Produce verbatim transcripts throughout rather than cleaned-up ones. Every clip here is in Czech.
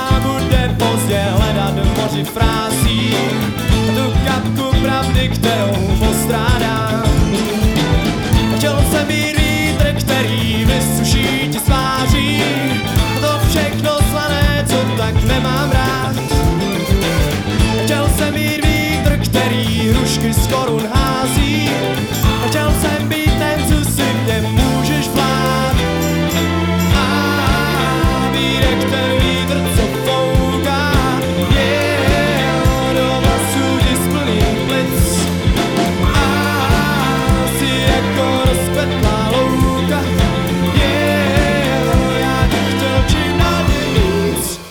bude pozdě hledat v moři frází tu kapku pravdy, kterou postrádám. Chtěl jsem být vítr, který vysuší ti sváří to všechno slané, co tak nemám rád. Chtěl jsem být vítr, který hrušky z korun hází. Chtěl jsem být ten, co si mě můžeš vlád. A vírek ten vítr, co fouká, yeah, do vlasů ti splný plic. A si jako rozkvetlá louka, yeah, já bych chtěl čím dál tím víc.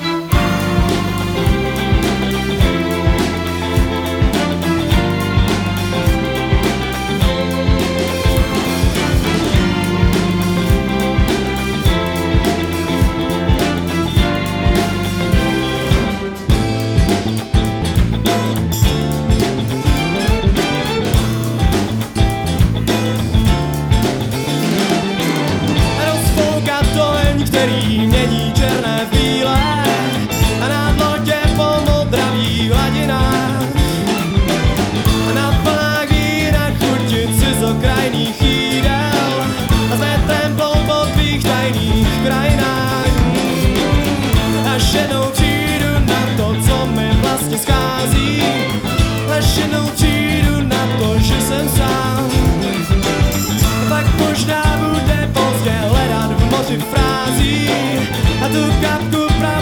Který mění černé v bílé a nad lodě po modravých hladinách a na plnách vína chutit cizokrajných jídel a s větrem plou po tvých tajných krajinách. Až jednou přijdu na to, co mi vlastně schází, až jednou přijdu na to, že jsem sám, tak možná bude pozdě hledat v moři frází a tu kapku právě